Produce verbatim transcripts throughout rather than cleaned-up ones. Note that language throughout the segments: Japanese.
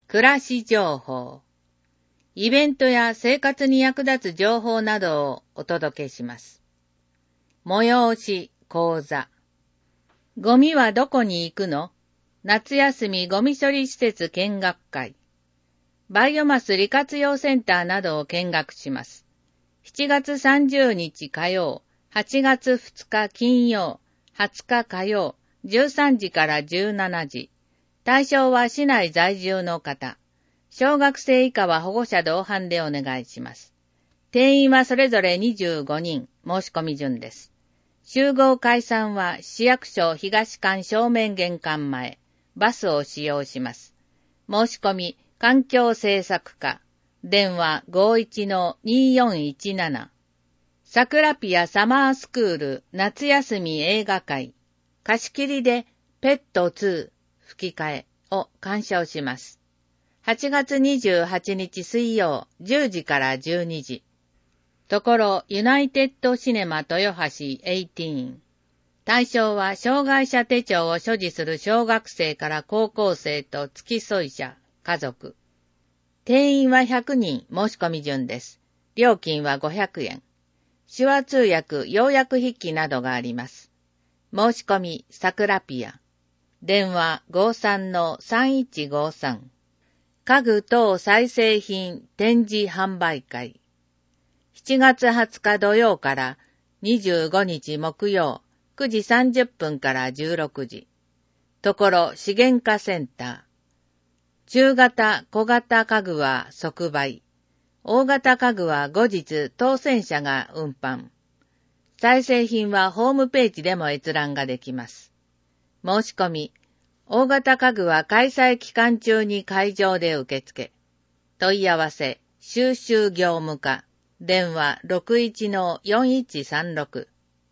暮らし情報。イベントや生活に役立つ情報などをお届けします。催し講座。ゴミはどこに行くの？夏休みゴミ処理施設見学会。バイオマス利活用センターなどを見学します。しちがつさんじゅうにち火曜、はちがつふつか金曜、はつか火曜、じゅうさんじからじゅうしちじ。対象は市内在住の方。小学生以下は保護者同伴でお願いします。定員はそれぞれにじゅうごにん、申し込み順です。集合解散は市役所東館正面玄関前、バスを使用します。申し込み、環境政策課、電話 ごーいちのにーよんいちなな。サクラピアサマースクール夏休み映画会、貸し切りでペットツー吹き替えを鑑賞します。はちがつにじゅうはちにち水曜じゅうじからじゅうにじ。ところユナイテッドシネマ豊橋じゅうはち。対象は障害者手帳を所持する小学生から高校生と付き添い者、家族。定員はひゃくにん、申し込み順です。料金はごひゃくえん。手話通訳、要約筆記などがあります。申し込み、サクラピア。電話 ごーさんのさんいちごさん。家具等再生品展示販売会。しちがつはつか土曜からにじゅうごにち木曜くじさんじゅっぷんからじゅうろくじ。ところ資源化センター。中型小型家具は即売。大型家具は後日当選者が運搬。再生品はホームページでも閲覧ができます。申し込み。大型家具は開催期間中に会場で受付。問い合わせ、収集業務課。電話 ろくいちのよんいちさんろく。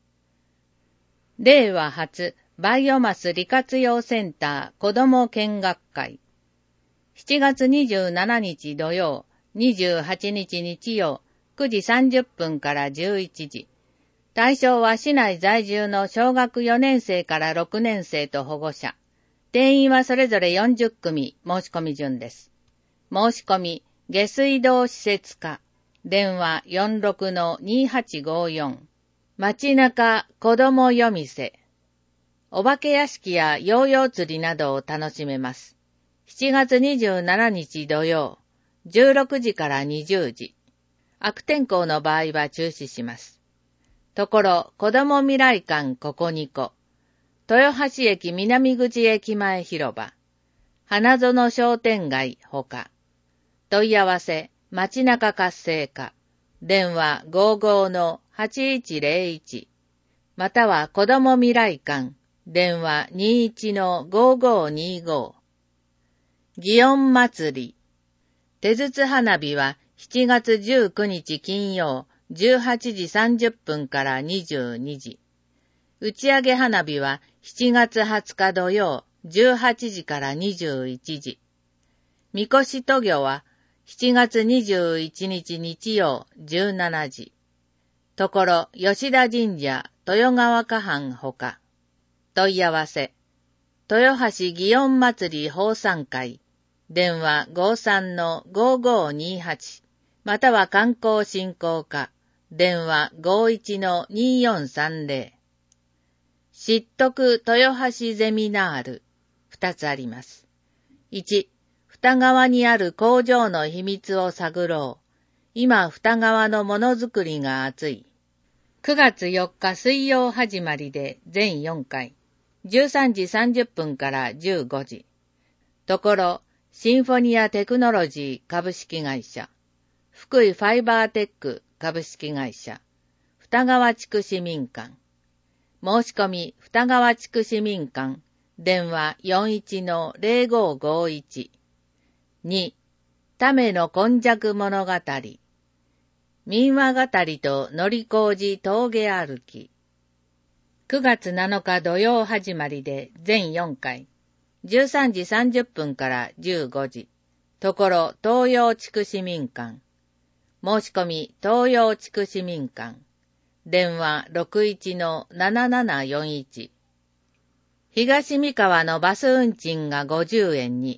令和初、バイオマス利活用センター子ども見学会。しちがつにじゅうしちにち土曜、にじゅうはちにち日曜、くじさんじゅっぷんからじゅういちじ。対象は市内在住の小学よねんせいからろくねんせいと保護者。定員はそれぞれよんじゅっくみ、申し込み順です。申し込み、下水道施設課。電話 よんろくのにはちごよん。街中子ども夜店。お化け屋敷やヨーヨー釣りなどを楽しめます。しちがつにじゅうしちにち土曜、じゅうろくじからにじゅうじ。悪天候の場合は中止します。ところ、子ども未来館ここにこ。豊橋駅南口駅前広場。花園商店街ほか。問い合わせ、街中活性化。電話 ごーごーのはちいちぜろいち。または子ども未来館。電話 にじゅういちのごーごーにーごー。祇園祭り。手筒花火はしちがつじゅうくにち金曜じゅうはちじさんじゅっぷんからにじゅうにじ。打ち上げ花火はしちがつはつか土曜じゅうはちじからにじゅういちじ。みこし渡御はしちがつにじゅういちにち日曜じゅうしちじ。ところ吉田神社豊川河畔ほか。問い合わせ。豊橋祇園祭り奉賛会。電話 ごーさんのごーごーにーはち。または観光振興課。電話 ごーいちのにーよんさんぜろ。知っとく豊橋ゼミナール。二つあります。いち、二川にある工場の秘密を探ろう。今二川のものづくりが熱い。くがつよっか水曜始まりで全よんかい。じゅうさんじさんじゅっぷんからじゅうごじ。ところ、シンフォニアテクノロジー株式会社。福井ファイバーテック株式会社。二川地区市民館。申し込み、二川地区市民館。電話 よんいちのぜろごーごーいち。に、ための今昔物語。民話語とのりこうじ峠歩き。くがつなのか土曜始まりで全よんかい。じゅうさんじさんじゅっぷんからじゅうごじ。ところ東洋地区市民館。申し込み東洋地区市民館。電話 ろくいちのななななよんいち。東三河のバス運賃がごじゅうえんに。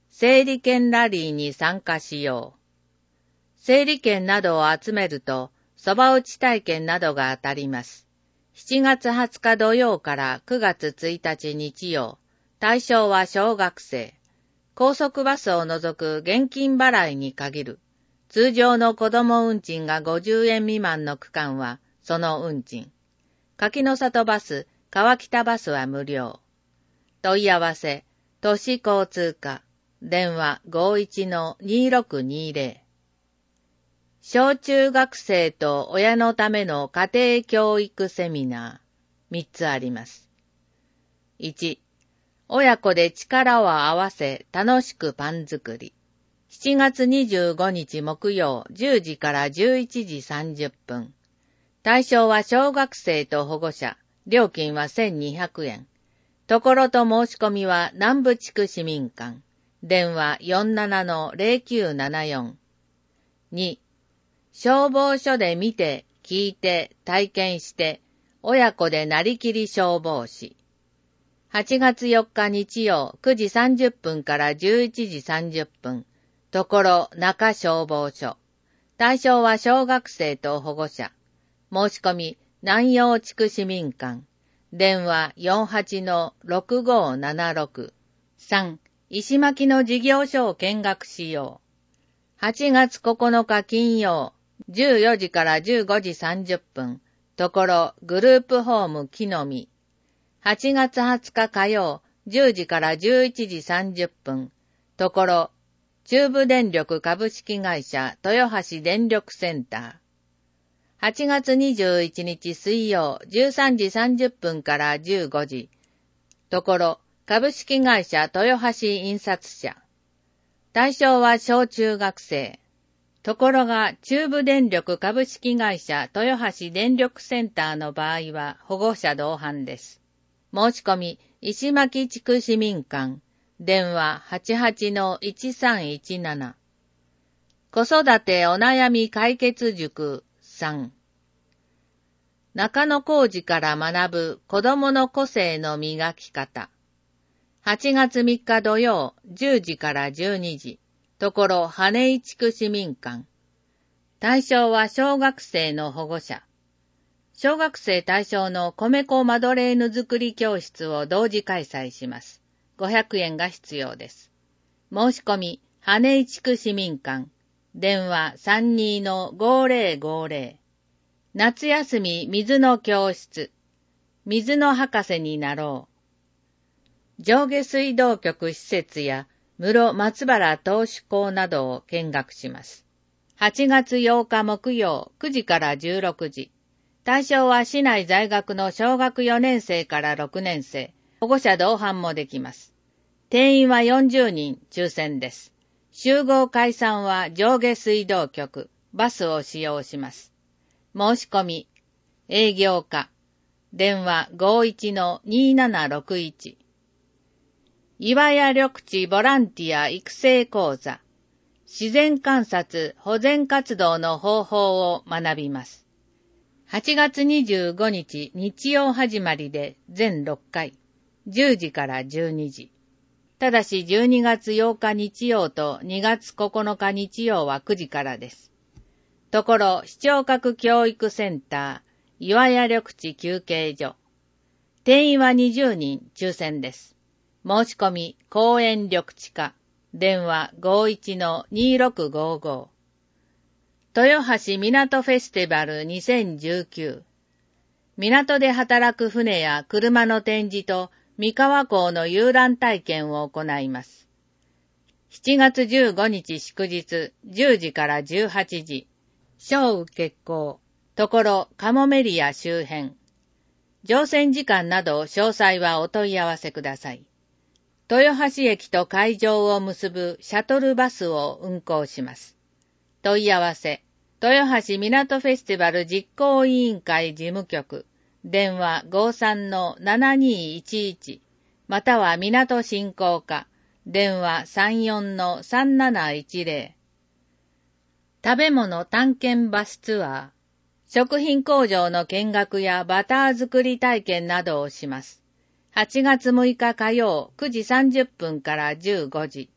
整理券ラリーに参加しよう。整理券などを集めると、蕎麦打ち体験などが当たります。しちがつはつか土曜からくがつついたち日曜。対象は小学生。高速バスを除く現金払いに限る。通常の子供運賃がごじゅうえん未満の区間は、その運賃。柿の里バス、川北バスは無料。問い合わせ、都市交通課、電話 ごいちのにろくにぜろ。小中学生と親のための家庭教育セミナー、みっつあります。いち、親子で力を合わせ楽しくパン作り。しちがつにじゅうごにち木曜じゅうじからじゅういちじさんじゅっぷん。対象は小学生と保護者。料金はせんにひゃくえん。ところと申し込みは南部地区市民館。電話 よんななのぜろきゅうななよん。に、消防署で見て、聞いて、体験して、親子でなりきり消防士。はちがつよっか日曜くじさんじゅっぷんからじゅういちじさんじゅっぷん。ところ中消防署。対象は小学生と保護者。申し込み、南陽地区市民館。電話 よんはちのろくごななろく。さん、石巻の事業所を見学しよう。はちがつここのか金曜、じゅうよじからじゅうごじさんじゅっぷん。ところグループホーム木の実。はちがつはつか火曜、じゅうじからじゅういちじさんじゅっぷん。ところ、中部電力株式会社豊橋電力センター。はちがつにじゅういちにち水曜、じゅうさんじさんじゅっぷんからじゅうごじ。ところ、株式会社豊橋印刷社。対象は小中学生。ところが、中部電力株式会社豊橋電力センターの場合は保護者同伴です。申し込み、石巻地区市民館。電話 はちはちのいちさんいちなな。子育てお悩み解決塾さん。中野浩二から学ぶ子供の個性の磨き方。はちがつみっか土曜じゅうじからじゅうにじ。ところ羽井地区市民館。対象は小学生の保護者。小学生対象の米粉マドレーヌ作り教室を同時開催します。ごひゃくえんが必要です。申し込み、羽井地区市民館。電話 さんにのごぜろごぜろ。夏休み水の教室。水の博士になろう。上下水道局施設や室松原投手校などを見学します。はちがつようか木曜くじからじゅうろくじ。対象は市内在学の小学よねん生からろくねん生。保護者同伴もできます。定員はよんじゅうにん、抽選です。集合解散は上下水道局、バスを使用します。申し込み、営業課、電話 ごいちのにななろくいち。岩屋緑地ボランティア育成講座、自然観察保全活動の方法を学びます。はちがつにじゅうごにち日曜始まりで全ろっかい、じゅうじからじゅうにじ。ただしじゅうにがつようか日曜とにがつここのか日曜はくじからです。ところ、視聴覚教育センター、岩屋緑地休憩所。定員はにじゅうにん、抽選です。申し込み、公園緑地課、電話 ごいちのにろくごご。豊橋港フェスティバルにせんじゅうきゅう。港で働く船や車の展示と三河港の遊覧体験を行います。しちがつじゅうごにち祝日じゅうじからじゅうはちじ。小受結構。ところ、カモメリア周辺。乗船時間など詳細はお問い合わせください。豊橋駅と会場を結ぶシャトルバスを運行します。問い合わせ、豊橋港フェスティバル実行委員会事務局、電話 ごさんのななにいちいち、または港振興課、電話 さんよんのさんなないちぜろ。食べ物探検バスツアー、食品工場の見学やバター作り体験などをします。はちがつむいか火曜くじさんじゅっぷんからじゅうごじ。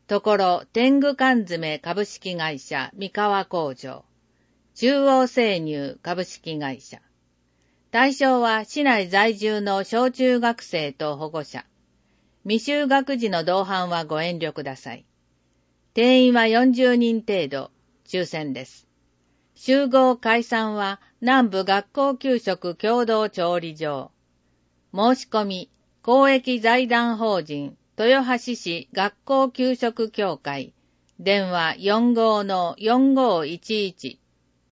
ところ天狗缶詰株式会社三河工場、中央生乳株式会社。対象は市内在住の小中学生と保護者。未就学児の同伴はご遠慮ください。定員はよんじゅうにん程度、抽選です。集合解散は南部学校給食共同調理場。申し込み、公益財団法人豊橋市学校給食協会。電話 よんごーのよんごーいちいち